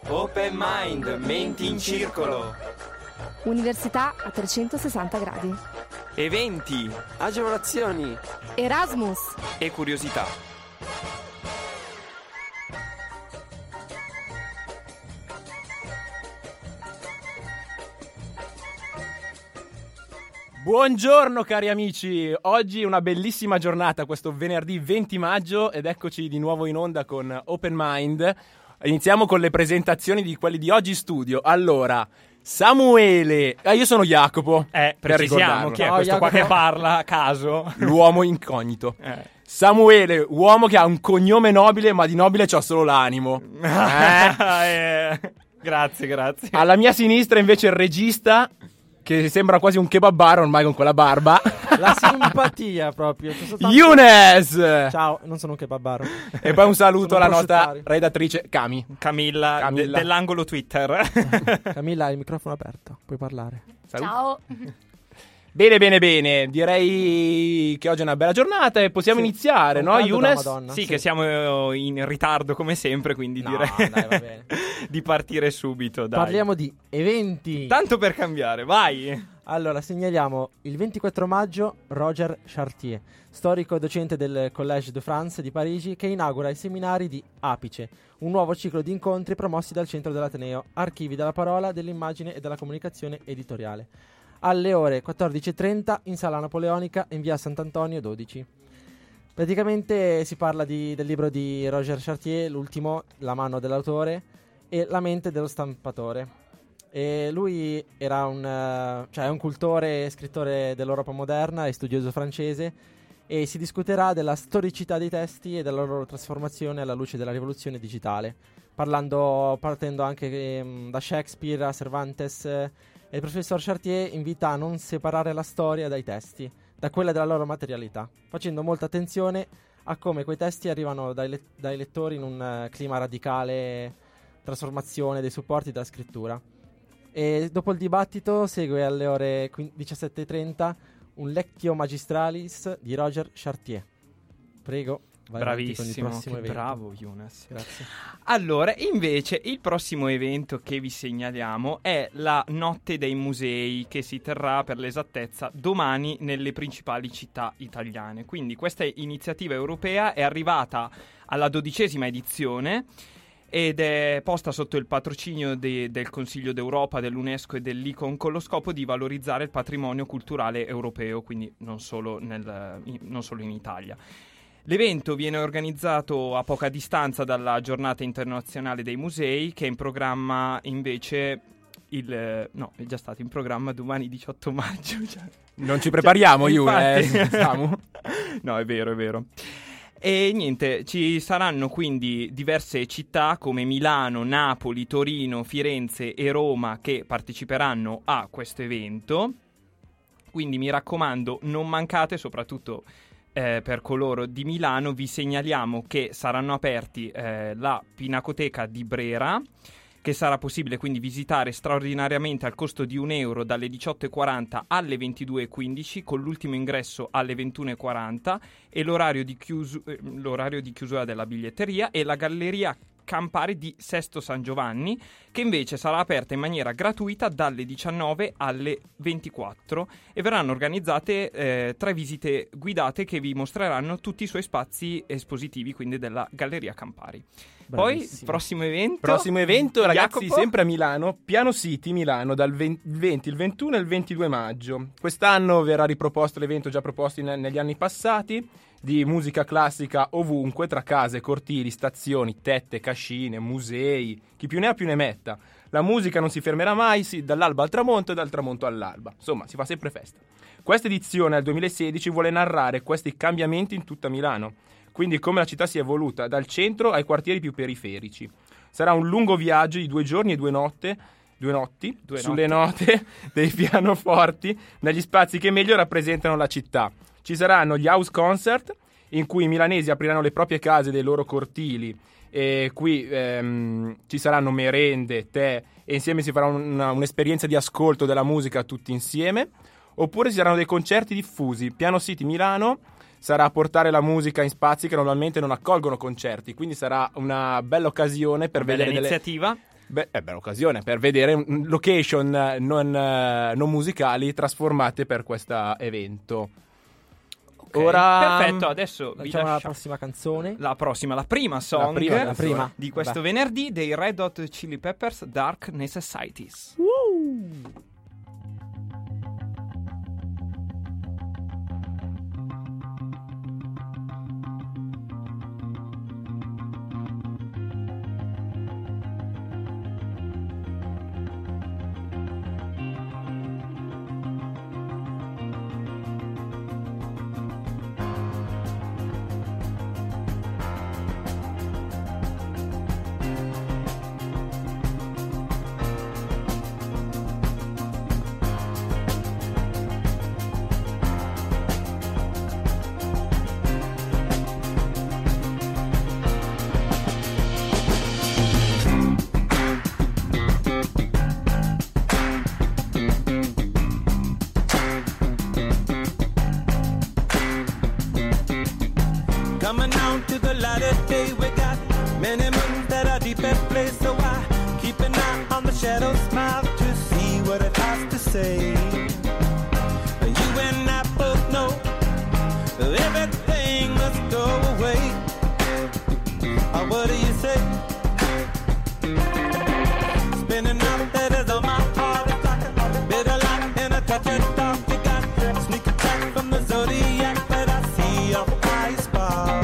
Open Mind, menti in circolo. Università a 360 gradi. Eventi, agevolazioni, Erasmus e curiosità. Buongiorno cari amici, oggi è una bellissima giornata, questo venerdì 20 maggio ed eccoci di nuovo in onda con Open Mind. Iniziamo con le presentazioni di quelli di oggi in studio. Allora, Samuele, io sono Jacopo, precisiamo chi è questo qua che parla a caso? L'uomo incognito. Samuele, uomo che ha un cognome nobile ma di nobile c'ha solo l'animo. Grazie. Alla mia sinistra invece il regista, che sembra quasi un kebabaro ormai con quella barba. La simpatia proprio. Younes! Ciao, non sono un kebabaro. E poi un saluto Sono alla nostra prosciuttari. redattrice Camilla. Dell'angolo Twitter. Camilla, hai il microfono aperto, puoi parlare. Ciao. Bene. Direi che oggi è una bella giornata e possiamo iniziare, no, Younes? Sì, che siamo in ritardo come sempre, quindi direi Dai, va bene. di partire subito, dai. Parliamo di eventi. Tanto per cambiare, vai! Allora, segnaliamo il 24 maggio Roger Chartier, storico docente del Collège de France di Parigi, che inaugura i seminari di Apice, un nuovo ciclo di incontri promossi dal centro dell'Ateneo, Archivi della parola, dell'immagine e della comunicazione editoriale. Alle ore 14.30 in Sala Napoleonica in via Sant'Antonio 12. Praticamente si parla del libro di Roger Chartier, l'ultimo, La mano dell'autore e La mente dello stampatore. E lui era è un cultore e scrittore dell'Europa moderna e studioso francese, e si discuterà della storicità dei testi e della loro trasformazione alla luce della rivoluzione digitale, partendo anche da Shakespeare a Cervantes. E il professor Chartier invita a non separare la storia dai testi, da quella della loro materialità, facendo molta attenzione a come quei testi arrivano dai lettori in un clima radicale, trasformazione dei supporti della scrittura. E dopo il dibattito segue alle ore 17.30 un Lectio Magistralis di Roger Chartier. Prego. Vai Bravissimo, con il che evento. bravo Younes. Grazie. Allora, invece, il prossimo evento che vi segnaliamo è la Notte dei Musei, che si terrà per l'esattezza domani nelle principali città italiane. Quindi questa iniziativa europea è arrivata alla 12ª edizione ed è posta sotto il patrocinio del Consiglio d'Europa, dell'UNESCO e dell'ICON, con lo scopo di valorizzare il patrimonio culturale europeo, quindi non solo in Italia. L'evento viene organizzato a poca distanza dalla Giornata Internazionale dei Musei, che è in programma invece è già stato in programma domani 18 maggio. Non ci prepariamo, infatti. Samu. No, è vero. E niente, ci saranno quindi diverse città come Milano, Napoli, Torino, Firenze e Roma che parteciperanno a questo evento. Quindi mi raccomando, non mancate, soprattutto per coloro di Milano. Vi segnaliamo che saranno aperti la Pinacoteca di Brera, che sarà possibile quindi visitare straordinariamente al costo di €1 dalle 18.40 alle 22.15, con l'ultimo ingresso alle 21.40 e l'orario di chiusura della biglietteria, e la Galleria Campari di Sesto San Giovanni, che invece sarà aperta in maniera gratuita dalle 19 alle 24, e verranno organizzate 3 visite guidate che vi mostreranno tutti i suoi spazi espositivi, quindi della Galleria Campari. Bravissimo. Poi, prossimo evento, Ragazzi, Jacopo? sempre a Milano, Piano City Milano, dal 20, il 21 e il 22 maggio. Quest'anno verrà riproposto l'evento già proposto negli anni passati, di musica classica ovunque, tra case, cortili, stazioni, tette, cascine, musei, chi più ne ha più ne metta. La musica non si fermerà mai, dall'alba al tramonto e dal tramonto all'alba. Insomma, si fa sempre festa. Questa edizione, al 2016, vuole narrare questi cambiamenti in tutta Milano, quindi come la città si è evoluta dal centro ai quartieri più periferici. Sarà un lungo viaggio di 2 giorni e 2 notti sulle note dei pianoforti, negli spazi che meglio rappresentano la città. Ci saranno gli house concert, in cui i milanesi apriranno le proprie case dei loro cortili, e qui ci saranno merende, tè, e insieme si farà un'esperienza di ascolto della musica tutti insieme. Oppure ci saranno dei concerti diffusi. Piano City Milano sarà a portare la musica in spazi che normalmente non accolgono concerti, quindi sarà una bella occasione per vedere iniziativa. Beh, è bella occasione per vedere location non musicali trasformate per questo evento. Ok, Ora perfetto, adesso vi Facciamo la lasciamo prossima canzone. la prima song La prima. di questo venerdì dei Red Hot Chili Peppers, Dark Necessities. Coming down to the light of day, we got many moons that are deep at play. So I keep an eye on the shadow, smile to see what it has to say. You and I both know everything must go away. What do you say? Spinning out letters on my heart, it's like a bitter light and a touch of dark. You got sneak attack from the zodiac, but I see your eyes spark.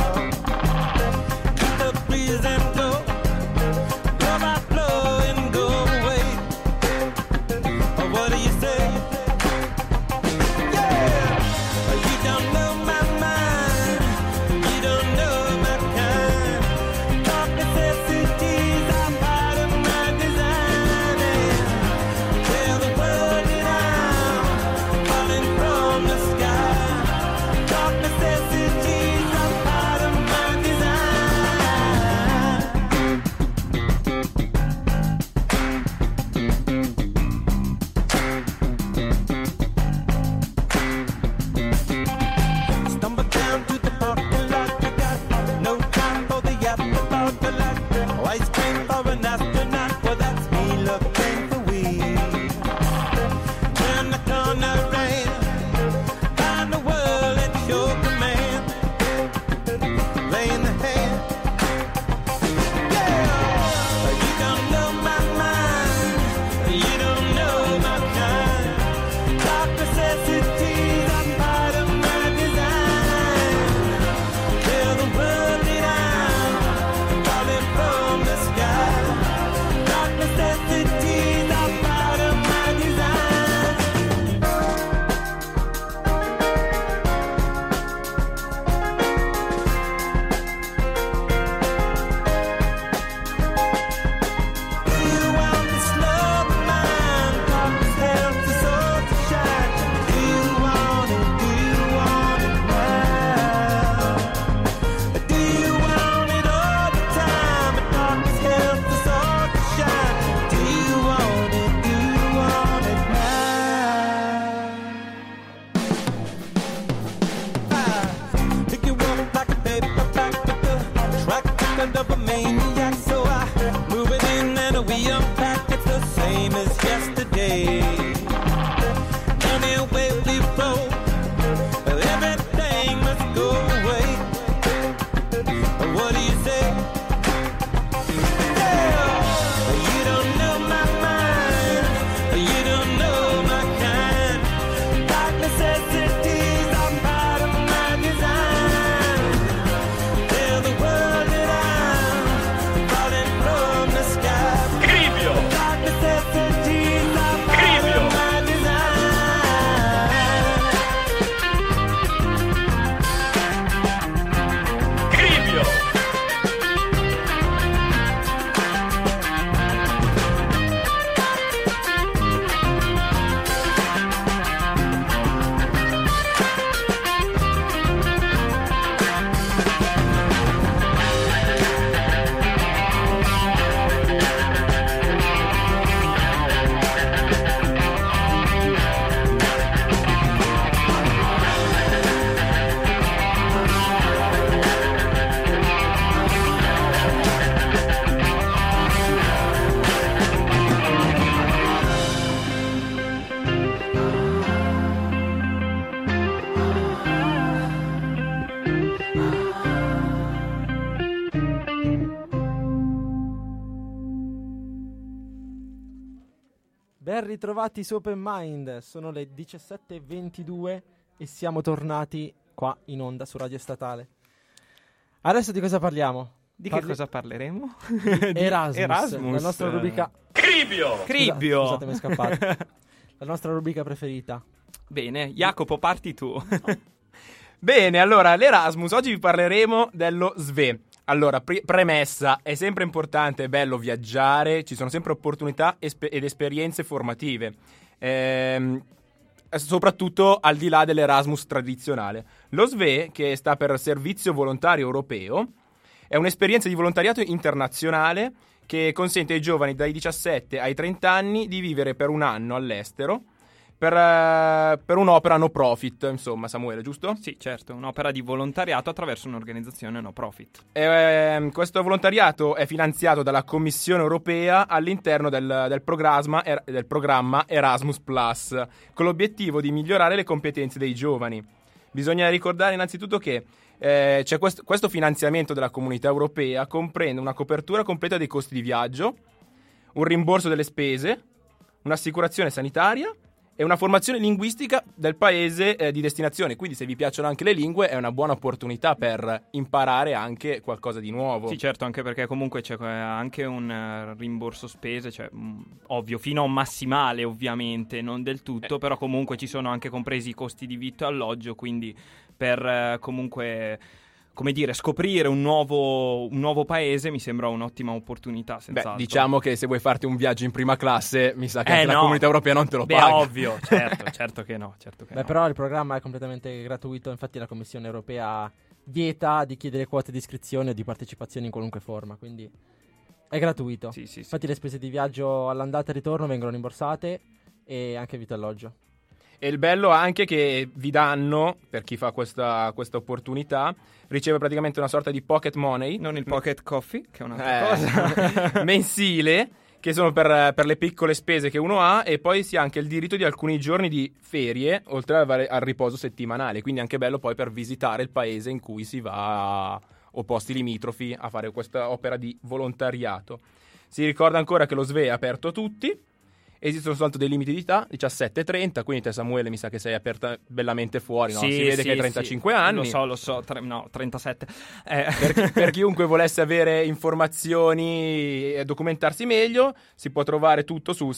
And go, blow by blow and go away. What do you say? Yeah, you don't know my mind, you don't know Ben ritrovati su Open Mind, sono le 17:22 e siamo tornati qua in onda su Radio Statale. Adesso di cosa parliamo? Di che cosa parleremo? Erasmus, la nostra rubrica... Cribbio! Scusate, mi è scappato. La nostra rubrica preferita. Bene, Jacopo, parti tu. Bene, allora, l'Erasmus, oggi vi parleremo dello SVE. Allora, premessa, è sempre importante, è bello viaggiare, ci sono sempre opportunità ed esperienze formative, soprattutto al di là dell'Erasmus tradizionale. Lo SVE, che sta per Servizio Volontario Europeo, è un'esperienza di volontariato internazionale che consente ai giovani dai 17 ai 30 anni di vivere per un anno all'estero per un'opera no profit, insomma, Samuele, giusto? Sì, certo, un'opera di volontariato attraverso un'organizzazione no profit. Questo volontariato è finanziato dalla Commissione Europea all'interno del programma Erasmus+, con l'obiettivo di migliorare le competenze dei giovani. Bisogna ricordare innanzitutto che c'è questo finanziamento della Comunità Europea comprende una copertura completa dei costi di viaggio, un rimborso delle spese, un'assicurazione sanitaria e una formazione linguistica del paese di destinazione. Quindi se vi piacciono anche le lingue è una buona opportunità per imparare anche qualcosa di nuovo. Sì, certo, anche perché comunque c'è anche un rimborso spese, cioè ovvio, fino a un massimale ovviamente, non del tutto, però comunque ci sono anche compresi i costi di vitto e alloggio, quindi per comunque... come dire, scoprire un nuovo paese mi sembra un'ottima opportunità, senz'altro. Diciamo che se vuoi farti un viaggio in prima classe, mi sa che anche la Comunità Europea non te lo paga. Ovvio, certo che no. Però il programma è completamente gratuito, infatti la Commissione Europea vieta di chiedere quote di iscrizione o di partecipazione in qualunque forma, quindi è gratuito. Sì. Infatti le spese di viaggio all'andata e ritorno vengono rimborsate e anche vitto e alloggio. E il bello anche che vi danno, per chi fa questa opportunità, riceve praticamente una sorta di pocket money. Non il pocket coffee, che è un'altra cosa. Mensile, che sono per le piccole spese che uno ha, e poi si ha anche il diritto di alcuni giorni di ferie, oltre al riposo settimanale. Quindi anche bello poi per visitare il paese in cui si va, o posti limitrofi, a fare questa opera di volontariato. Si ricorda ancora che lo SVE è aperto a tutti. Esistono soltanto dei limiti di età, 17-30, quindi te Samuele mi sa che sei aperta bellamente fuori, no? Sì, si vede che hai 35 anni. Lo so, 37. Per chiunque volesse avere informazioni e documentarsi meglio, si può trovare tutto su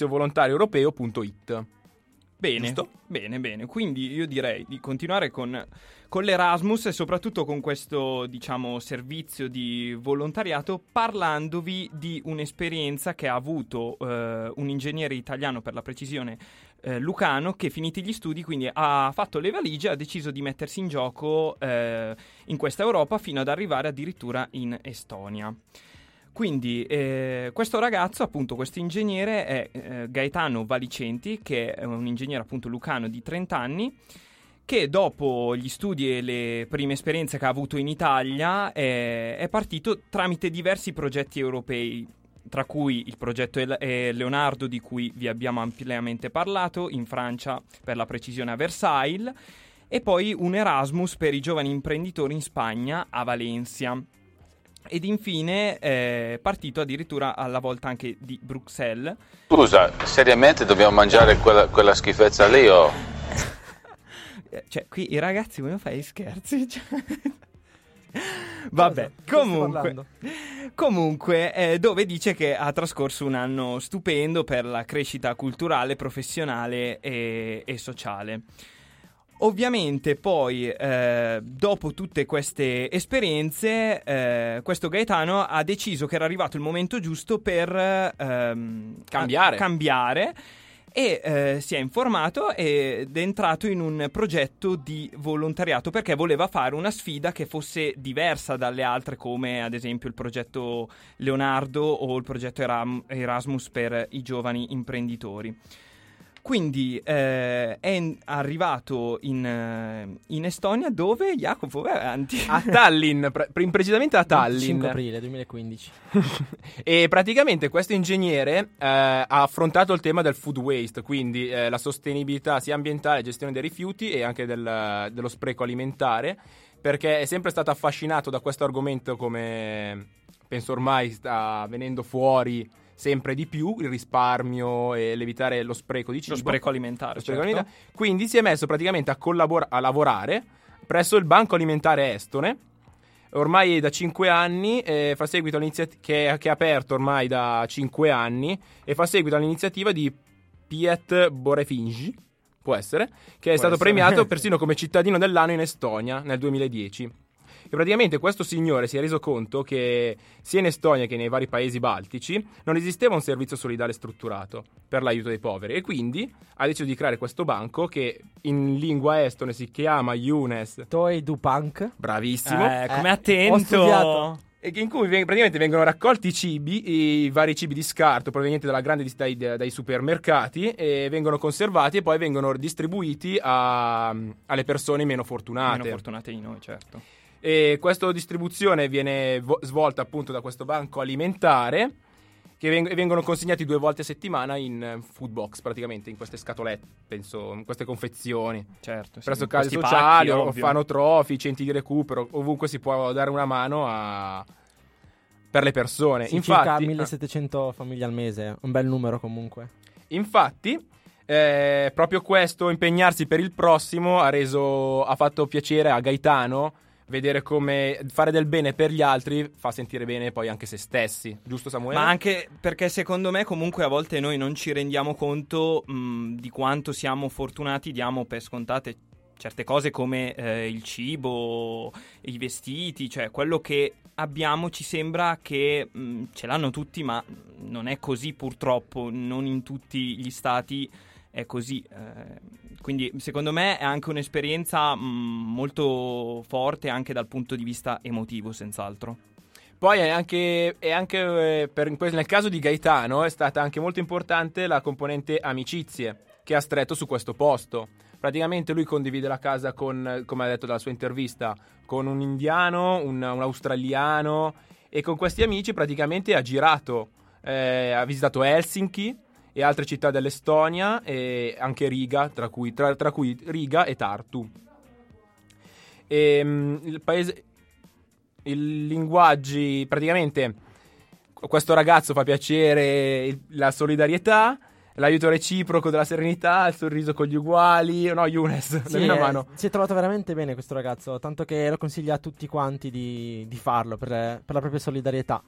serviziovolontarioeuropeo.it. Bene, giusto? Bene. Quindi io direi di continuare con l'Erasmus e soprattutto con questo, diciamo, servizio di volontariato, parlandovi di un'esperienza che ha avuto un ingegnere italiano, per la precisione lucano, che finiti gli studi quindi ha fatto le valigie e ha deciso di mettersi in gioco in questa Europa fino ad arrivare addirittura in Estonia. Quindi questo ragazzo, appunto questo ingegnere, è Gaetano Valicenti, che è un ingegnere appunto lucano di 30 anni, che dopo gli studi e le prime esperienze che ha avuto in Italia è partito tramite diversi progetti europei, tra cui il progetto Leonardo, di cui vi abbiamo ampiamente parlato, in Francia, per la precisione a Versailles, e poi un Erasmus per i giovani imprenditori in Spagna, a Valencia. Ed infine è partito addirittura alla volta anche di Bruxelles. Scusa, seriamente dobbiamo mangiare quella schifezza lì o... Cioè, qui i ragazzi, come fai scherzi? Vabbè, comunque dove dice che ha trascorso un anno stupendo per la crescita culturale, professionale e sociale. Ovviamente poi, dopo tutte queste esperienze, questo Gaetano ha deciso che era arrivato il momento giusto per cambiare e si è informato ed è entrato in un progetto di volontariato perché voleva fare una sfida che fosse diversa dalle altre, come ad esempio il progetto Leonardo o il progetto Erasmus per i giovani imprenditori. Quindi è arrivato in Estonia, dove, Jacopo, vai avanti. A Tallinn, precisamente a Tallinn. 5 aprile 2015. E praticamente questo ingegnere ha affrontato il tema del food waste, quindi la sostenibilità sia ambientale, gestione dei rifiuti e anche dello spreco alimentare, perché è sempre stato affascinato da questo argomento, come penso ormai sta venendo fuori sempre di più il risparmio e l'evitare lo spreco di cibo. Lo spreco alimentare, certo. alimentare. Quindi si è messo praticamente a lavorare presso il Banco Alimentare Estone, ormai da 5 anni, fa seguito che è aperto ormai da 5 anni, e fa seguito all'iniziativa di Piet Borefinji, può essere, che è stato premiato persino come cittadino dell'anno in Estonia nel 2010. E praticamente questo signore si è reso conto che sia in Estonia che nei vari paesi baltici non esisteva un servizio solidale strutturato per l'aiuto dei poveri, e quindi ha deciso di creare questo banco che in lingua estone si chiama Younes Toi du Punk. Bravissimo. Come Ho attento. studiato. E in cui praticamente vengono raccolti i cibi, i vari cibi di scarto provenienti dalla grande dai supermercati, e vengono conservati e poi vengono distribuiti alle persone meno fortunate. Meno fortunate di noi, certo. E questa distribuzione viene svolta appunto da questo banco alimentare, che vengono consegnati 2 volte a settimana in food box, praticamente in queste scatolette, penso, in queste confezioni. Certo, sì, Presso in case questi sociali, pacchi, ovvio. orfanotrofi, centri di recupero, ovunque si può dare una mano per le persone. Sì, Infatti, circa 1700 famiglie al mese, un bel numero comunque. Infatti, proprio questo, impegnarsi per il prossimo, ha fatto piacere a Gaetano. Vedere come fare del bene per gli altri fa sentire bene poi anche se stessi, giusto Samuele? Ma anche perché secondo me comunque a volte noi non ci rendiamo conto di quanto siamo fortunati, diamo per scontate certe cose come il cibo, i vestiti, cioè quello che abbiamo ci sembra che ce l'hanno tutti, ma non è così purtroppo, non in tutti gli stati è così. Quindi secondo me è anche un'esperienza molto forte anche dal punto di vista emotivo, senz'altro. Poi è anche nel caso di Gaetano è stata anche molto importante la componente amicizie che ha stretto su questo posto. Praticamente lui condivide la casa con, come ha detto dalla sua intervista, con un indiano, un australiano, e con questi amici praticamente ha girato, ha visitato Helsinki e altre città dell'Estonia, e anche Riga, tra cui Riga e Tartu. I linguaggi, praticamente questo ragazzo fa piacere la solidarietà, l'aiuto reciproco della serenità, il sorriso con gli uguali. No, Younes, dammi una mano. Si è trovato veramente bene questo ragazzo, tanto che lo consiglia a tutti quanti di farlo per la propria solidarietà.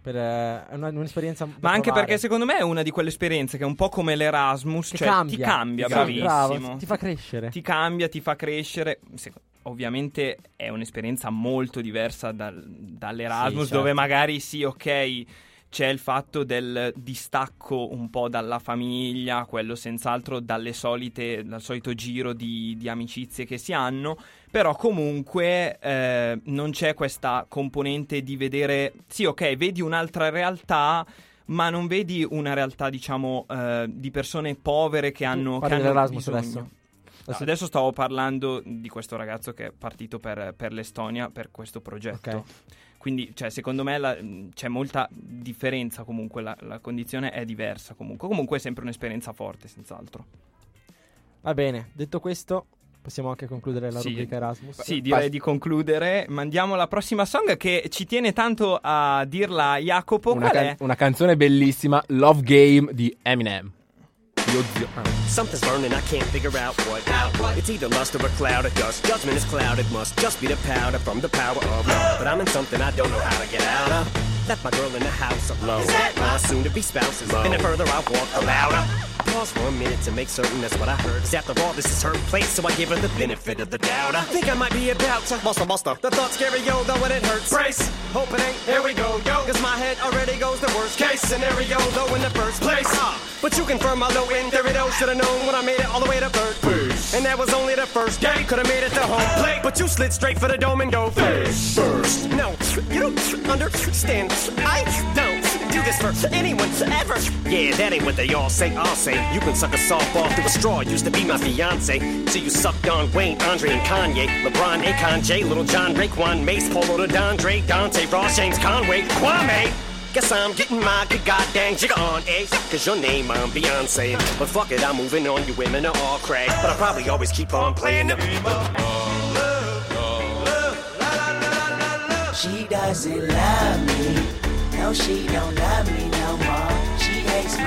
È un'esperienza da ma anche provare. perché secondo me è una di quelle esperienze che è un po' come l'Erasmus, che cioè ti cambia, bravissimo. Bravo, ti fa crescere. Ti cambia, ti fa crescere. Ovviamente è un'esperienza molto diversa dall'Erasmus, sì, certo. dove magari sì, ok, c'è il fatto del distacco un po' dalla famiglia, quello senz'altro dal solito giro di amicizie che si hanno, però comunque non c'è questa componente di vedere, sì, ok, vedi un'altra realtà, ma non vedi una realtà, diciamo, di persone povere che hanno l'Erasmus bisogno. Adesso stavo parlando di questo ragazzo che è partito per l'Estonia per questo progetto. Okay. Quindi, cioè, secondo me c'è molta differenza comunque, la condizione è diversa comunque. Comunque è sempre un'esperienza forte, senz'altro. Va bene, detto questo, possiamo anche concludere la rubrica Erasmus. Sì, direi di concludere. Mandiamo la prossima song che ci tiene tanto a dirla Jacopo. Una canzone bellissima, Love Game di Eminem. Something's burning, I can't figure out what. It's either lust or a cloud of dust. Judgment is clouded, must just be the powder from the power of love. But I'm in something I don't know how to get out of. Left my girl in the house alone. My soon-to-be spouse is and the further I walk, the louder. Pause for a minute to make certain that's what I heard. 'Cause after all, this is her place, so I give her the benefit of the doubt. I think I might be about to buster. The thought's scary, yo, though, and it hurts. Brace, hope it ain't, here we go, yo. 'Cause my head already goes the worst case scenario, though, in the first place. But you confirm my low end theory, though. Should've known when I made it all the way to third base. And that was only the first day. Could've made it to home plate, but you slid straight for the dome and go face first. No, you don't understand. I don't do this for anyone ever. Yeah, that ain't what they all say. I'll say you can suck a softball through a straw. Used to be my fiance, so you sucked on Wayne, Andre, and Kanye, LeBron, Akon, J, Little John, Raekwon, Mace, Polo, to Dondre, Dante, Ross, James, Conway, Kwame. Guess I'm getting my good goddamn jigger on, eh? 'Cause your name, I'm Beyonce. But fuck it, I'm moving on. You women are all crack. But I'll probably always keep on playing the game of love. She doesn't love me. No, she don't love me no more.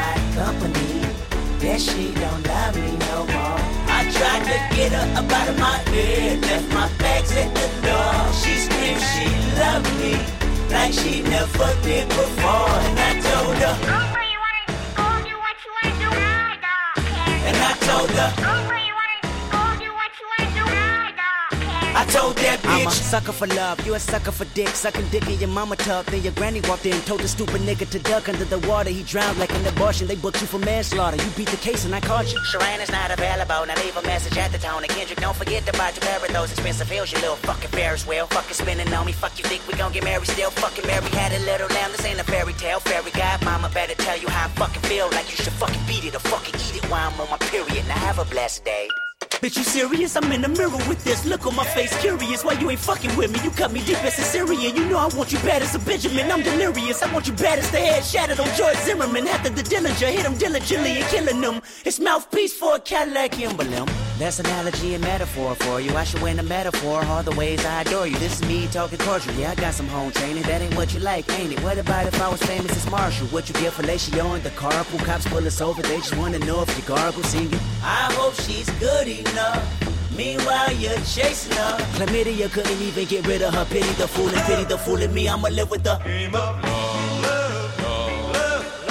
my company. Yeah, she don't love me no more. I tried to get her up out of my head, left my bags at the door. She screamed she loved me like she never did before. And I told her, go where you wanna go, do what you wanna do, I don't care. And I told her, go where you wanna go, do what you wanna do, I don't care. I told that bitch, I'm a sucker for love, you a sucker for dick. Sucking dick in your mama tub, then your granny walked in, told the stupid nigga to duck under the water. He drowned like an abortion, they booked you for manslaughter. You beat the case and I caught you. Sharon is not available, now leave a message at the tone. And Kendrick, don't forget to buy your pair of those expensive heels, you little fucking Ferris wheel. Fucking spinning on me, fuck you think we gon' get married still? Fucking Mary had a little lamb, this ain't a fairy tale. Fairy godmama better tell you how I fucking feel. Like you should fucking beat it or fucking eat it while I'm on my period. Now have a blessed day. Bitch, you serious? I'm in the mirror with this look on my face, curious why you ain't fucking with me. You cut me deep as a Syrian. You know I want you bad as a Benjamin. I'm delirious. I want you bad as the head shattered on George Zimmerman. After the Dillinger hit him diligently and killing them. It's mouthpiece for a Cadillac emblem. That's analogy and metaphor for you. I should win a metaphor all the ways I adore you. This is me talking cordial. Yeah, I got some home training. That ain't what you like, ain't it? What about if I was famous as Marshall? What you get fellatio in the carpool? Cops pull us over. They just wanna know if you gargle singing. I hope she's good enough. Meanwhile, you're chasing her. Chlamydia couldn't even get rid of her. Pity the fool and pity the fool in me. I'ma live with the game of love, love,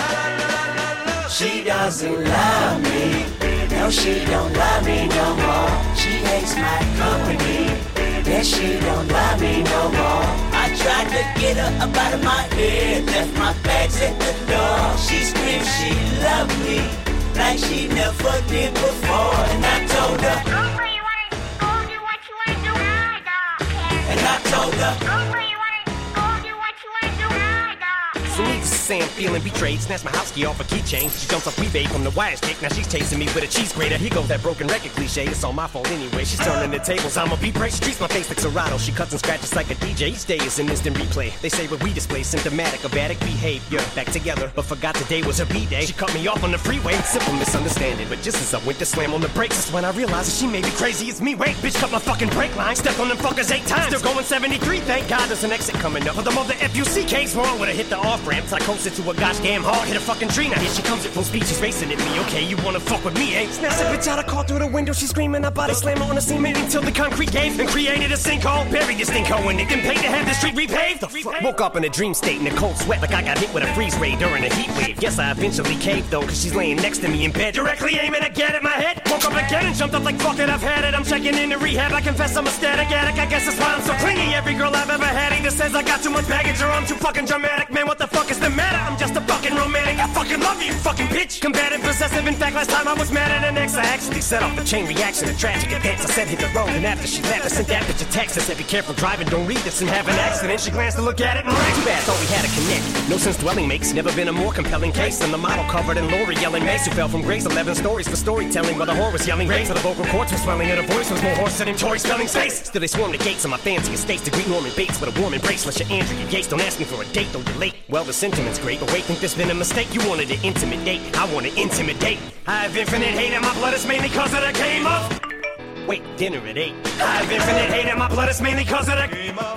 la. She doesn't love me. No, she don't love me no more. She hates my company. Yeah, she don't love me no more. I tried to get her up out of my head, left my bags at the door. She screamed she loved me like she never did before. And I told her, go where you wanna go, do what you wanna do, I don't care. And I told her, go where you wanna go, do what you wanna do, I don't care. So needless to say I'm feeling betrayed. Snatched my house key off a keychain. She jumps off eBay from the wires kick. Now she's chasing me with a cheese grater. Here goes that broken record cliche. It's all my fault anyway. She's turning the tables. I'm a beat break. She treats my face like Serato. She cuts and scratches like a DJ. Each day is an instant replay. They say what we display symptomatic of addict behavior. Back together, but forgot today was her B-day. She cut me off on the freeway. Simple misunderstanding. But just as I went to slam on the brakes, that's when I realized that she may be crazy as me. Wait, bitch, cut my fucking brake line. Stepped on them fuckers 8 times. Still going 73. Thank God there's an exit coming up. For the mother FUCK's wrong with her hit the off-ramp. I coasted to a gosh damn hard. Hit a fucking tree. Now here she comes at full speed. She's racing at me. Okay, you wanna fuck with me, eh? Snatched the bitch out of car through the window. She's screaming. I body slam her on the cement until the concrete gave and created a sinkhole. Buried this stinko in it. Then paid to have the street repaved. The fuck? Woke up in a dream state in a cold sweat like I got hit with a freeze ray during a heat wave. Guess I eventually caved though, cause she's laying next to me in bed, directly aiming again at my head. Woke up again and jumped up like fuck it, I've had it. I'm checking into rehab. I confess I'm a static addict. I guess that's why I'm so clingy. Every girl I've ever had either says I got too much baggage or I'm too fucking dramatic. Man, what the fuck is the matter? I'm just a fucking romantic. I fucking love you, fucking bitch. Combative, possessive. In fact, last time I was mad at an ex, I actually set off the chain reaction of tragic events. I said hit the road, and after she left, I sent that bitch a text. I said be careful driving, don't read this and have an accident. She glanced to look at it and ran. Too bad, thought we had a connect. No sense dwelling makes never been a more compelling case than the model covered in Lori yelling Mace, who fell from grace. 11 stories for storytelling, while the whore was yelling grace. So the vocal cords were swelling, and her voice was more hoarse than Tori Spelling's face. Still they swarmed the gates of my fancy estates to greet Norman Bates with a warm embrace. Let your Andrea Yates, don't ask me for a date, though you're late. Well, the sentiment's great, but wait, think there's been a mistake. You wanted to intimidate, I want to intimidate. I have infinite hate, and my blood is mainly cause of the game of... Wait, dinner at 8. I have infinite hate, and my blood is mainly cause of the game of...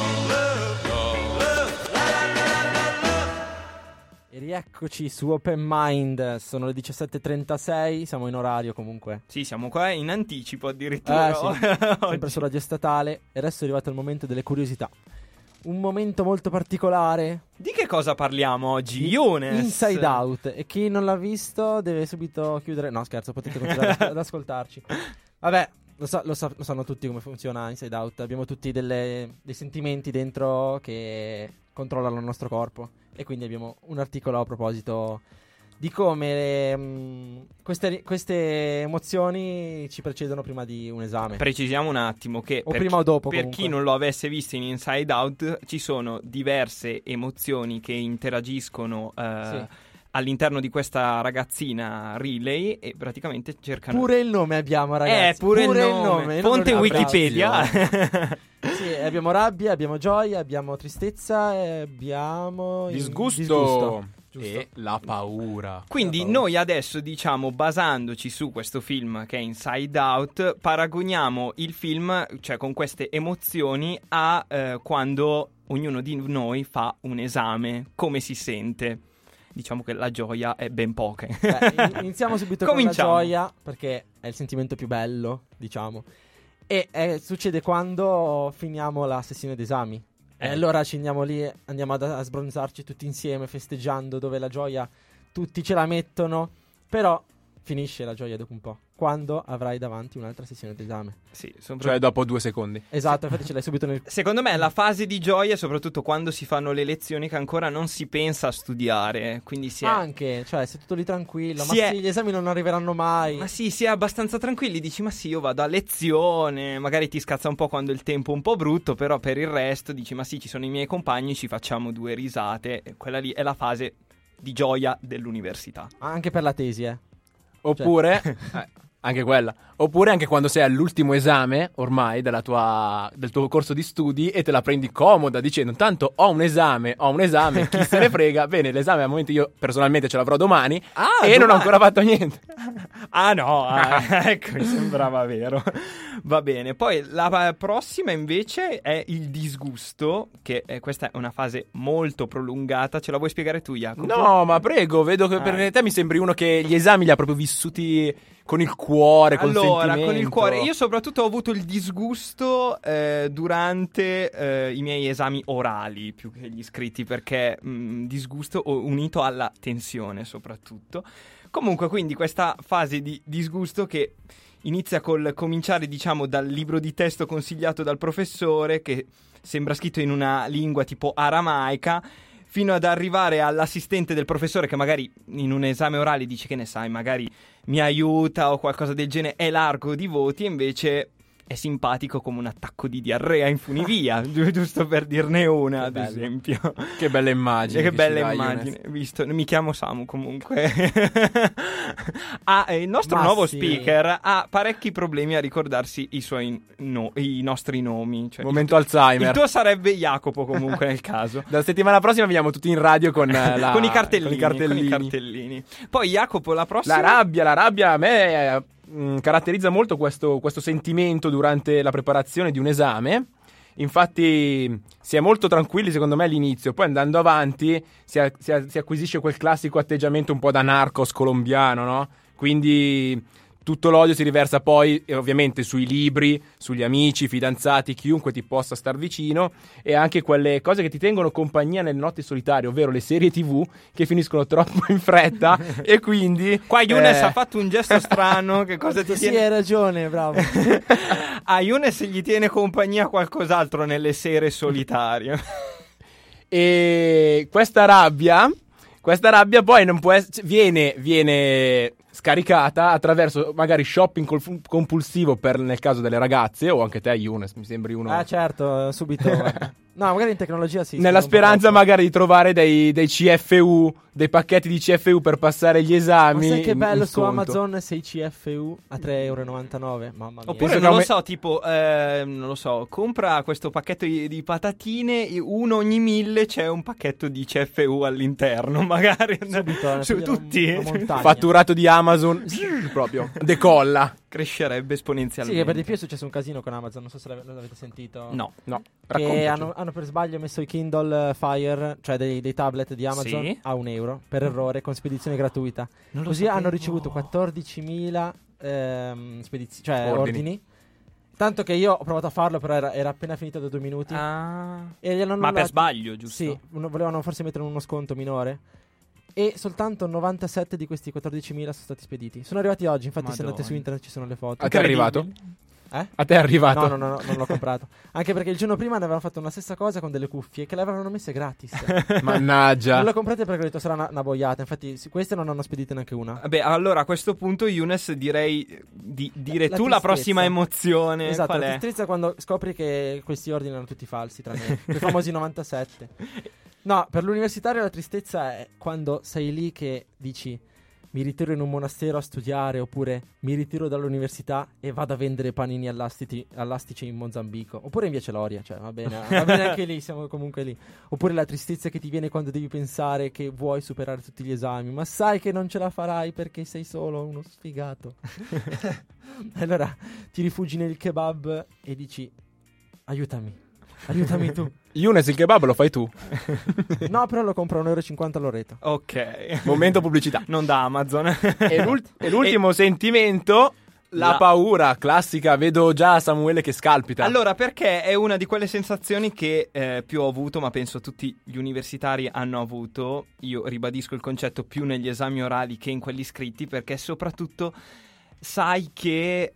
E rieccoci su Open Mind, sono le 17:36, siamo in orario comunque. Sì, siamo qua in anticipo addirittura. Sì. Sempre su Radio Statale. E adesso è arrivato il momento delle curiosità. Un momento molto particolare. Di che cosa parliamo oggi, Younes? Inside Out. E chi non l'ha visto deve subito chiudere. No, scherzo, potete continuare ad ascoltarci. Vabbè, lo sanno tutti come funziona Inside Out. Abbiamo tutti dei sentimenti dentro che controllano il nostro corpo. E quindi abbiamo un articolo a proposito di come queste emozioni ci precedono prima di un esame. Precisiamo un attimo che prima o dopo, per chi non lo avesse visto in Inside Out, ci sono diverse emozioni che interagiscono all'interno di questa ragazzina Riley e praticamente cercano... Pure il nome abbiamo, ragazzi. Pure il nome. Fonte Wikipedia. Sì, abbiamo rabbia, abbiamo gioia, abbiamo tristezza e abbiamo... Disgusto. E la paura. Quindi noi adesso, diciamo, basandoci su questo film che è Inside Out, paragoniamo il film, cioè con queste emozioni, a quando ognuno di noi fa un esame, come si sente. diciamo che la gioia è ben poca. Iniziamo subito con la Cominciamo. gioia, perché è il sentimento più bello, diciamo. E succede quando finiamo la sessione d'esami. E allora ci andiamo lì, andiamo a sbronzarci tutti insieme, festeggiando, dove la gioia tutti ce la mettono. Però finisce la gioia dopo un po', quando avrai davanti un'altra sessione d'esame. Sì, Cioè dopo 2 secondi. Esatto, infatti ce l'hai subito nel... Secondo me la fase di gioia è soprattutto quando si fanno le lezioni che ancora non si pensa a studiare, quindi si è... Anche, cioè sei tutto lì tranquillo, Si ma è- sì, gli esami non arriveranno mai. Ma sì, si è abbastanza tranquilli, dici ma sì, io vado a lezione, magari ti scazza un po' quando il tempo è un po' brutto, però per il resto dici ma sì, ci sono i miei compagni, ci facciamo 2 risate, e quella lì è la fase di gioia dell'università. Anche per la tesi, Oppure, anche quella. Oppure anche quando sei all'ultimo esame ormai del tuo corso di studi e te la prendi comoda dicendo tanto ho un esame, chi se ne frega. Bene, l'esame al momento io personalmente ce l'avrò domani e non ho ancora fatto niente. Ah no, ecco, mi sembrava vero. Va bene, poi la prossima invece è il disgusto, che questa è una fase molto prolungata. Ce la vuoi spiegare tu, Jacopo? No, ma prego, vedo che per te mi sembri uno che gli esami li ha proprio vissuti con il cuore, con Allora, sentimento. con il cuore. Io soprattutto ho avuto il disgusto durante i miei esami orali, più che gli scritti, perché disgusto unito alla tensione soprattutto. Comunque, quindi questa fase di disgusto che inizia col cominciare, diciamo, dal libro di testo consigliato dal professore, che sembra scritto in una lingua tipo aramaica, fino ad arrivare all'assistente del professore che magari in un esame orale dice che ne sai, magari mi aiuta o qualcosa del genere, è largo di voti e invece è simpatico come un attacco di diarrea in funivia, giusto per dirne una, ad esempio. Che bella immagine. Che bella ci dai, immagine, visto, mi chiamo Samu comunque. Il nostro Ma nuovo sì. speaker ha parecchi problemi a ricordarsi i nostri nomi. Cioè, Momento Alzheimer. il tuo sarebbe Jacopo comunque nel caso. Dalla settimana prossima veniamo tutti in radio con, Con i cartellini, con i cartellini. Poi Jacopo, la prossima... La rabbia a me caratterizza molto questo sentimento durante la preparazione di un esame. Infatti si è molto tranquilli secondo me all'inizio, poi andando avanti si acquisisce quel classico atteggiamento un po' da narcos colombiano, no? Quindi tutto l'odio si riversa poi ovviamente sui libri, sugli amici, fidanzati, chiunque ti possa star vicino, e anche quelle cose che ti tengono compagnia nelle notti solitarie, ovvero le serie TV che finiscono troppo in fretta e quindi... Qua Younes ha fatto un gesto strano, che cosa ti Sì, tiene... hai ragione, bravo. A Younes gli tiene compagnia qualcos'altro nelle sere solitarie. E questa rabbia poi non può viene scaricata attraverso magari shopping compulsivo nel caso delle ragazze, o anche te Younes, mi sembri uno... Certo, subito. guarda. No, magari in tecnologia sì. Nella sì, un po' speranza troppo. magari di trovare dei CFU, dei pacchetti di CFU per passare gli Ma esami. sai che bello in su sconto. Amazon 6 CFU a €3,99? Mamma mia. Oppure Penso non che lo so, tipo, non lo so, compra questo pacchetto di patatine, uno ogni 1000 c'è un pacchetto di CFU all'interno, magari. Subito, Su tutti. una montagna. Fatturato di Amazon proprio decolla. Crescerebbe Sì, esponenzialmente. che per di più è successo un casino con Amazon, non so se l'avete sentito. No. No, Che raccontaci. hanno per sbaglio messo i Kindle Fire, cioè dei tablet di Amazon, Sì? a €1 per errore, con spedizione gratuita. Non lo Così sapevo. hanno ricevuto 14.000 ordini. Tanto che io ho provato a farlo, però era appena finito da 2 minuti. Ah. E gliel'hanno Ma per annullati. sbaglio, giusto? Sì, volevano forse mettere uno sconto minore. E soltanto 97 di questi 14.000 sono stati spediti. Sono arrivati oggi, infatti se andate su Madonna. internet ci sono le foto. A te è arrivato? Eh? A te è arrivato? No, non l'ho comprato. Anche perché il giorno prima ne avevano fatto una stessa cosa con delle cuffie che le avevano messe gratis. Mannaggia. Non le comprate perché ho detto sarà una boiata. Infatti queste non hanno spedite neanche una. Vabbè, allora a questo punto, Younes, direi di dire La tu la tristezza. prossima emozione. Esatto, Qual la è? tristezza quando scopri che questi ordini erano tutti falsi, tranne i famosi 97. No, per l'universitario la tristezza è quando sei lì che dici mi ritiro in un monastero a studiare, oppure mi ritiro dall'università e vado a vendere panini all'astice in Mozambico, oppure in via Celoria, cioè va bene anche lì, siamo comunque lì. Oppure la tristezza che ti viene quando devi pensare che vuoi superare tutti gli esami, ma sai che non ce la farai perché sei solo uno sfigato. Allora ti rifugi nel kebab e dici aiutami. Aiutami tu. Younes, il kebab lo fai tu. No, però lo compro a €1,50 l'oretta. Ok. Momento pubblicità. Non da Amazon. E l'ultimo sentimento, la paura classica. Vedo già Samuele che scalpita. Allora, perché è una di quelle sensazioni che più ho avuto, ma penso tutti gli universitari hanno avuto. Io ribadisco il concetto più negli esami orali che in quelli scritti, perché soprattutto sai che,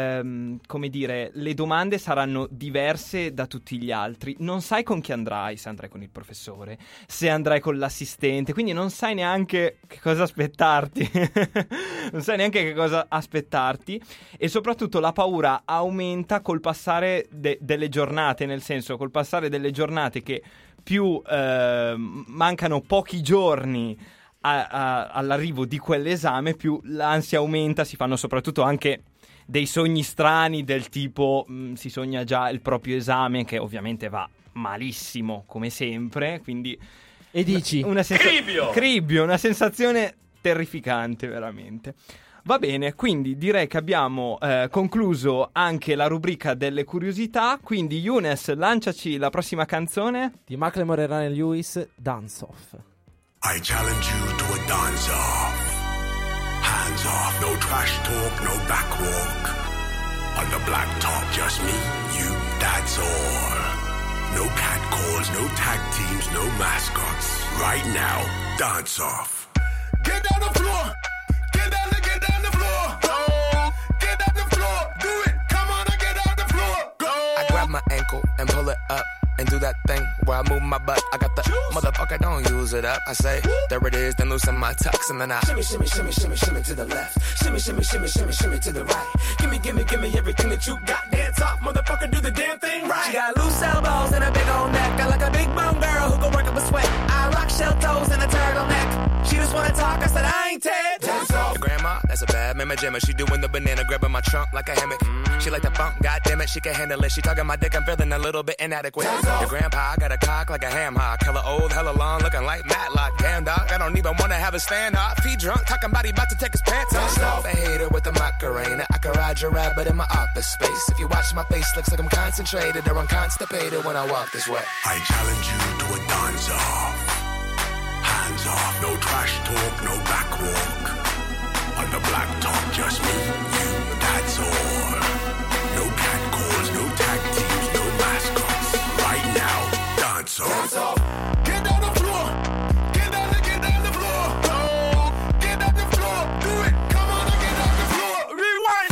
come dire, le domande saranno diverse da tutti gli altri. Non sai con chi andrai, se andrai con il professore, se andrai con l'assistente, quindi non sai neanche che cosa aspettarti. Non sai neanche che cosa aspettarti. E soprattutto la paura aumenta col passare delle giornate, nel senso, col passare delle giornate che più mancano pochi giorni all'arrivo di quell'esame, più l'ansia aumenta. Si fanno soprattutto anche dei sogni strani, del tipo si sogna già il proprio esame, che ovviamente va malissimo come sempre, quindi e dici cribbio, una sensazione terrificante veramente. Va bene, quindi direi che abbiamo concluso anche la rubrica delle curiosità. Quindi Younes, lanciaci la prossima canzone di Macklemore e Ryan Lewis, Dance Off. I challenge you to a dance-off. Hands off, no trash talk, no backwalk. On the black top, just me, you, that's all. No catcalls, no tag teams, no mascots. Right now, dance off. Get down the floor. Get down the floor. Go. Get down the floor. Do it. Come on and get down the floor. Go. I grab my ankle and pull it up. And do that thing where I move my butt. I got the motherfucker, don't use it up. I say, there it is, then loosen my tux, and then I shimmy, shimmy, shimmy, shimmy, shimmy to the left. Shimmy, shimmy, shimmy, shimmy, shimmy to the right. Gimme, gimme, gimme everything that you got. Dance off, motherfucker, do the damn thing right. She got loose elbows and a big old neck. I like a big bone girl who can work up a sweat. I rock shell toes and a turtleneck. She just wanna talk, I said I ain't Ted. Dance off. Your grandma, that's a bad mama jammer. She doing the banana, grabbing my trunk like a hammock. She like the funk, goddammit, she can handle it. She talking my dick, I'm feeling a little bit inadequate. Your grandpa, I got a cock like a ham hock. Hella old, hella long, looking like Matlock. Damn dog, I don't even wanna have a stand up. Feet drunk, talking about he about to take his pants off. I hate her with the Macarena. I can ride your rabbit in my office space. If you watch my face, looks like I'm concentrated or I'm constipated when I walk this way. I challenge you to a dance-off. Hands off, no trash talk, no backwalk. On the black top, just me, you, that's all. No catcalls, no tag teams, no mascots. Right now, dance off. Get down the floor. Get down the floor. Go. Get down the floor. Do it. Come on and get down the floor. Rewind.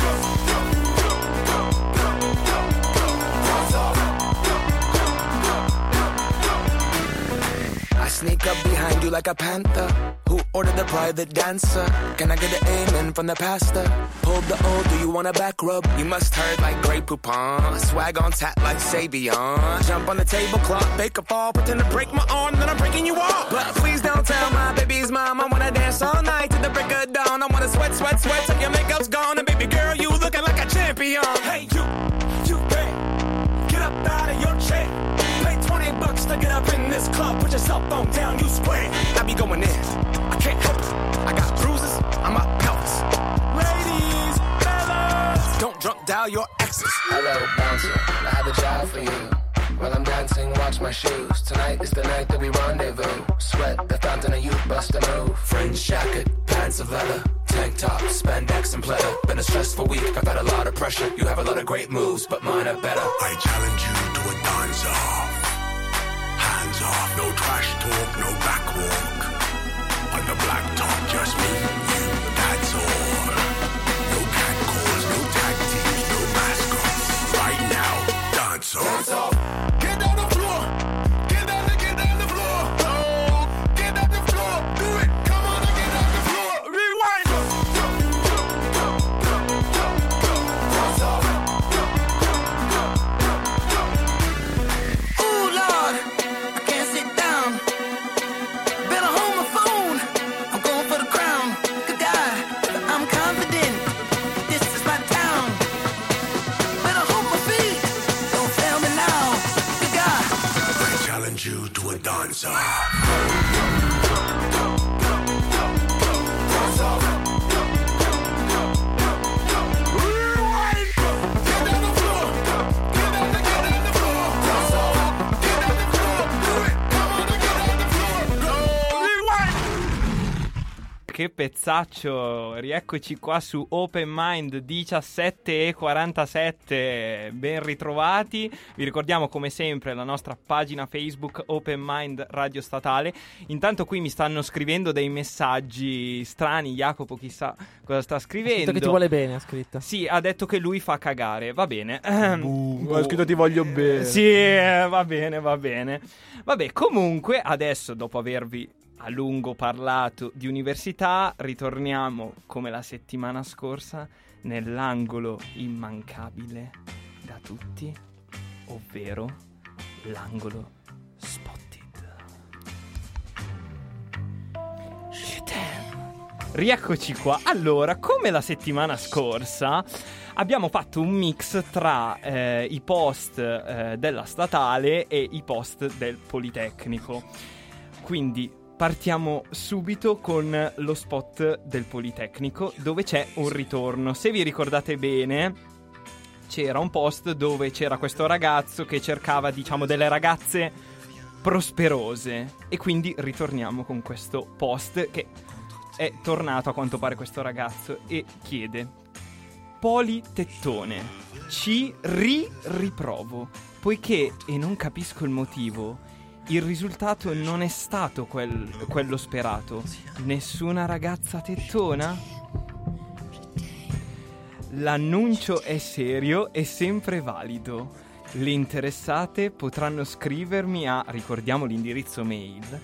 I sneak up behind you like a panther. Who ordered the private dancer? Can I get an amen from the pastor? Pulled the old, do you want a back rub? You must heard like Grey Poupon. Swag on tap like Savion. Jump on the tablecloth, bake a fall, pretend to break my arm, then I'm breaking you off. But please don't tell my baby's mom I wanna dance all night to the break of dawn. I wanna sweat, sweat, sweat till your makeup's gone. And baby girl, you looking like a champion. Hey, you pay. Get up out of your chair. Pay $20 to get up in this club. Put your cell phone down, you square. I be going in. I can't help it. I got bruises on my pelvis. Ladies, fellas, don't drunk dial your exes. Hello, bouncer. I have a job for you. While I'm dancing, watch my shoes. Tonight is the night that we rendezvous. Sweat the fountain of youth, bust a move. Fringe jacket, pants of leather, tank top, spandex and pleather. Been a stressful week, I've had a lot of pressure. You have a lot of great moves, but mine are better. I challenge you to a dance-off. Hands off, no trash talk, no backwalk. On the black top, just me, you, that's all. No catcalls, no tag teams, no mascots. Right now, dance off. Get down the floor. Get down the floor. Oh, get down the floor. Do it. Come on and get down the floor. Rewind. Ooh, Lord, I can't sit down. Better hold my phone. I'm going for the crown. Good God, I'm confident. This is my town. Better hold my feet. Don't fail me now. Good God. I challenge you to a dance-off. che pezzaccio. Rieccoci qua su Open Mind 17:47. Ben ritrovati. Vi ricordiamo come sempre la nostra pagina Facebook Open Mind Radio Statale. Intanto qui mi stanno scrivendo dei messaggi strani. Jacopo chissà cosa sta scrivendo. Ha scritto che ti vuole bene, ha scritto. Sì, ha detto che lui fa cagare. Va bene. Ha scritto ti voglio bene. Sì, va bene. Vabbè, comunque adesso, dopo avervi a lungo parlato di università, ritorniamo come la settimana scorsa nell'angolo immancabile da tutti, ovvero l'angolo Spotted. Rieccoci qua. Allora, come la settimana scorsa abbiamo fatto un mix tra i post della statale e i post del Politecnico. Quindi partiamo subito con lo spot del Politecnico, dove c'è un ritorno. Se vi ricordate bene, c'era un post dove c'era questo ragazzo che cercava, diciamo, delle ragazze prosperose. E quindi ritorniamo con questo post che è tornato a quanto pare questo ragazzo e chiede: Politettone, ci riprovo, poiché, e non capisco il motivo, il risultato non è stato quello sperato. Nessuna ragazza tettona? L'annuncio è serio e sempre valido. Le interessate potranno scrivermi a, ricordiamo l'indirizzo mail,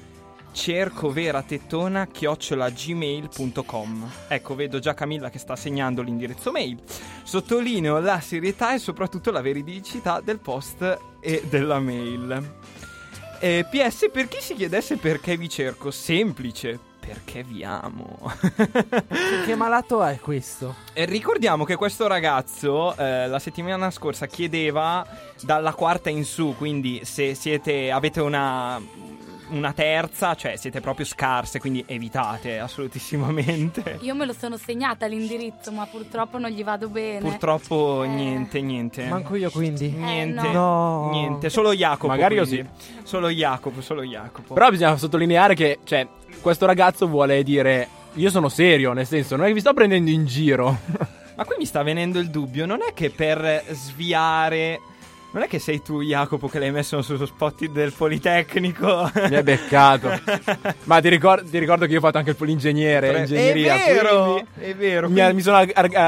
cercoveratettona@gmail.com. Ecco, vedo già Camilla che sta segnando l'indirizzo mail. Sottolineo la serietà e soprattutto la veridicità del post e della mail. PS, per chi si chiedesse perché vi cerco, semplice, perché vi amo. Che malato è questo? E ricordiamo che questo ragazzo la settimana scorsa chiedeva dalla quarta in su, quindi se avete una terza, cioè siete proprio scarse, quindi evitate assolutissimamente. Io me lo sono segnata l'indirizzo, ma purtroppo non gli vado bene. Purtroppo niente. Manco io, quindi. Niente. No. Niente, solo Jacopo. Magari quindi. io sì. Solo Jacopo. Però bisogna sottolineare che, cioè, questo ragazzo vuole dire: io sono serio, nel senso, non è che vi sto prendendo in giro. Ma qui mi sta venendo il dubbio, non è che per sviare... Non è che sei tu, Jacopo, che l'hai messo sullo spot del Politecnico? Mi hai beccato. Ma ti ricordo che io ho fatto anche il polingegnere, ingegneria. È vero. Mi sono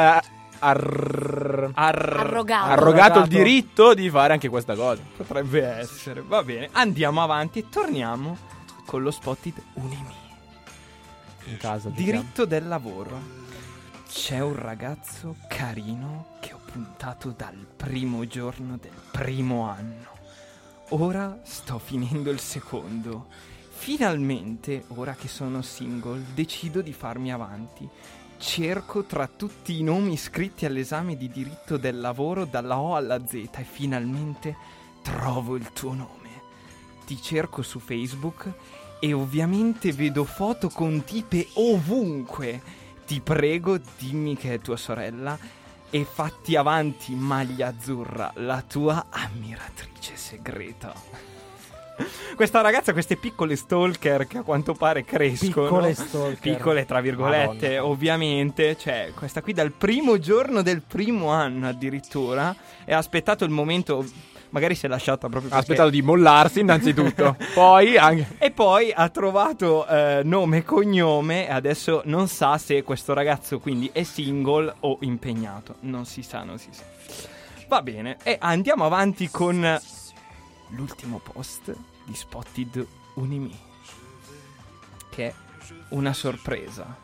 arrogato il diritto di fare anche questa cosa. Potrebbe essere. Va bene, andiamo avanti e torniamo con lo spotted Unimi. In casa, diritto del lavoro. C'è un ragazzo carino che ho puntato dal primo giorno del primo anno. Ora sto finendo il secondo. Finalmente, ora che sono single, decido di farmi avanti. Cerco tra tutti i nomi iscritti all'esame di diritto del lavoro dalla O alla Z e finalmente trovo il tuo nome. Ti cerco su Facebook e ovviamente vedo foto con tipe ovunque. Ti prego, dimmi che è tua sorella e fatti avanti, maglia azzurra, la tua ammiratrice segreta. Questa ragazza, queste piccole stalker che a quanto pare crescono. Piccole stalker. Piccole tra virgolette, Madonna. Ovviamente. Cioè, questa qui dal primo giorno del primo anno addirittura e ha aspettato il momento... Magari si è lasciata proprio perché... Ha aspettato di mollarsi innanzitutto. Poi anche... E poi ha trovato nome e cognome e adesso non sa se questo ragazzo quindi è single o impegnato. Non si sa. Va bene, e andiamo avanti con l'ultimo post di Spotted Unimi, che è una sorpresa.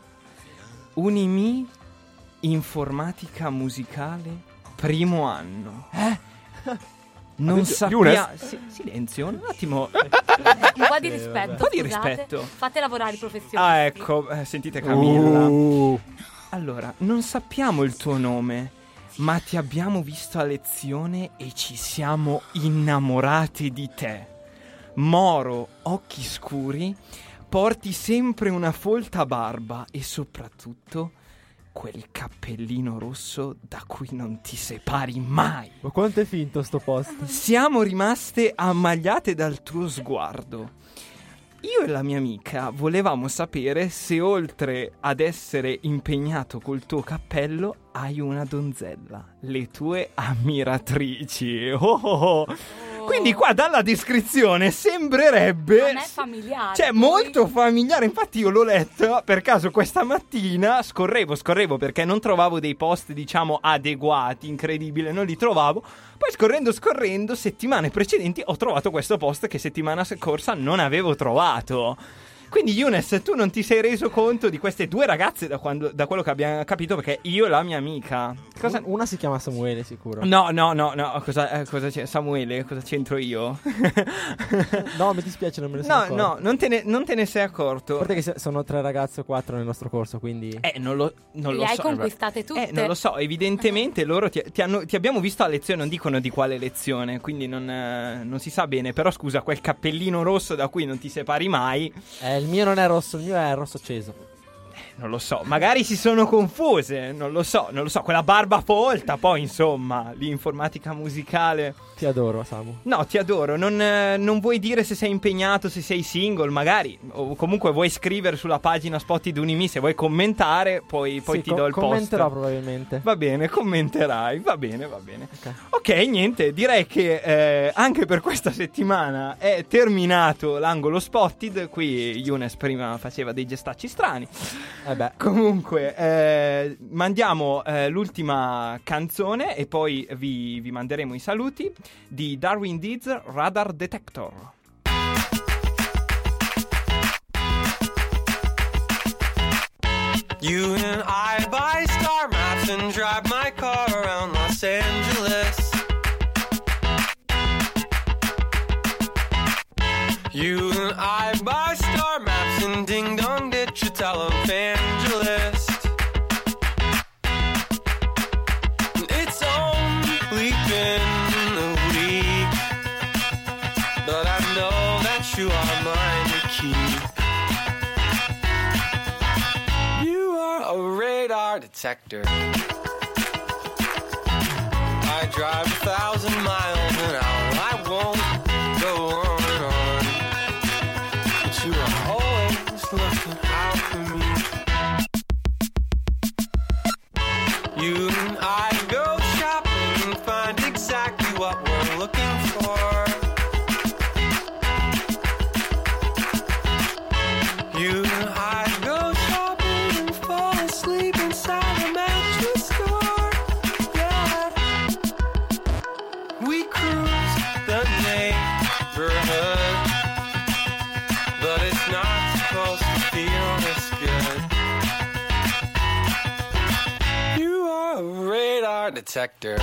Unimi informatica musicale primo anno. Non sappiamo. Silenzio, un attimo. Un po' di rispetto. Un po' di scusate. rispetto. Fate lavorare i professionisti. Ah, ecco, sentite Camilla. Allora, non sappiamo il tuo nome, ma ti abbiamo visto a lezione e ci siamo innamorati di te. Moro, occhi scuri, porti sempre una folta barba e soprattutto quel cappellino rosso da cui non ti separi mai. Ma quanto è finto sto post? Siamo rimaste ammagliate dal tuo sguardo. io e la mia amica volevamo sapere se oltre ad essere impegnato col tuo cappello hai una donzella, le tue ammiratrici. Quindi qua dalla descrizione sembrerebbe... A me è familiare. Cioè, molto familiare. Infatti io l'ho letto per caso questa mattina, scorrevo perché non trovavo dei post, diciamo, adeguati, incredibile, non li trovavo. Poi scorrendo, settimane precedenti ho trovato questo post che settimana scorsa non avevo trovato. Quindi Younes, tu non ti sei reso conto di queste due ragazze da quello che abbiamo capito, perché io e la mia amica... Una si chiama Samuele, sicuro. No, cosa c'è? Samuele, cosa c'entro io? No, mi dispiace, non me ne sono accorto. No, non te ne sei accorto. Guarda che sono 3 ragazze o 4 nel nostro corso, quindi... Non lo so. Le hai conquistate tutte? Non lo so, evidentemente loro ti abbiamo visto a lezione, non dicono di quale lezione, quindi non si sa bene. Però scusa, quel cappellino rosso da cui non ti separi mai... il mio non è rosso, il mio è rosso acceso. Non lo so, magari si sono confuse, non lo so, quella barba folta, poi insomma, l'informatica musicale. Ti adoro, Samu. No, ti adoro, non vuoi dire se sei impegnato, se sei single, magari, o comunque vuoi scrivere sulla pagina Spotted Unimi, se vuoi commentare, poi ti do il post. Commenterò probabilmente. Va bene, commenterai, va bene. Ok, niente, direi che anche per questa settimana è terminato l'angolo Spotted. Qui Younes prima faceva dei gestacci strani. Comunque mandiamo l'ultima canzone e poi vi manderemo i saluti di Darwin Deeds, Radar Detector. You and I buy star maps and drive my car around Los Angeles. You and I buy star maps and ding dong ditch a televangelist. It's only been a week, but I know that you are mine to keep. You are a radar detector. I drive 1,000 miles an hour. I won't go on and on, but you are always looking out for me. You and I go shopping and find exactly what we're looking for. You and I go shopping and fall asleep inside a mattress store. Yeah, we cruise the neighborhood, but it's not supposed to feel this good. You are a radar detector.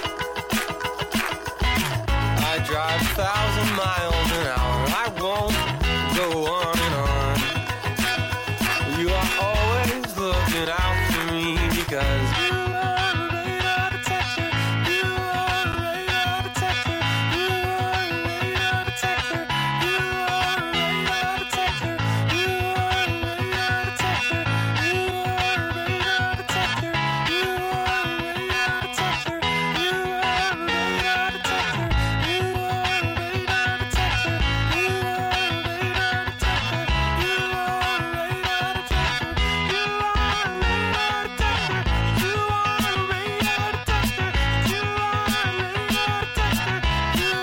I drive 1,000 miles an hour. I won't go on and on. You are always looking out for me because you are a radar detector. You are a radar detector. You are a radar detector. You are a radar detector. You are a radar detector. You are a radar detector. You are a radar detector. You are a radar detector. You are a radar detector. You are a radar detector. You are a radar detector. You are a radar detector. You are a radar detector. You are a radar detector. You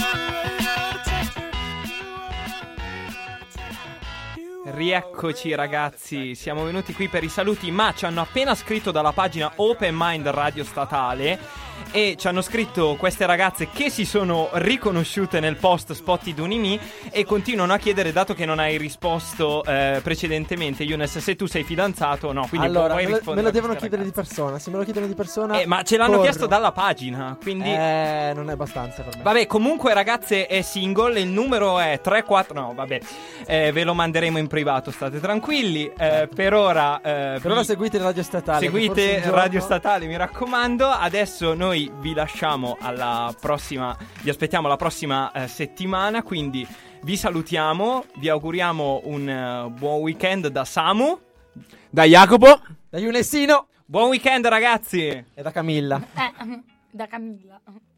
are a radar detector. Rieccoci ragazzi, siamo venuti qui per i saluti, ma ci hanno appena scritto dalla pagina Open Mind Radio Statale e ci hanno scritto queste ragazze che si sono riconosciute nel post Spotted Unimi e continuano a chiedere, dato che non hai risposto precedentemente, Younes, se tu sei fidanzato o no, quindi allora puoi rispondere. me lo devono chiedere di persona, se me lo chiedono di persona ma ce l'hanno chiesto dalla pagina, quindi non è abbastanza per me. Vabbè, comunque ragazze è single, il numero è 34, no vabbè, ve lo manderemo in privato, state tranquilli. Per ora seguite Radio Statale. Seguite Radio Statale, mi raccomando. Adesso noi vi lasciamo alla prossima, vi aspettiamo la prossima settimana, quindi vi salutiamo, vi auguriamo un buon weekend da Samu, da Jacopo, da Younesino. Buon weekend ragazzi. E da Camilla. Da Camilla.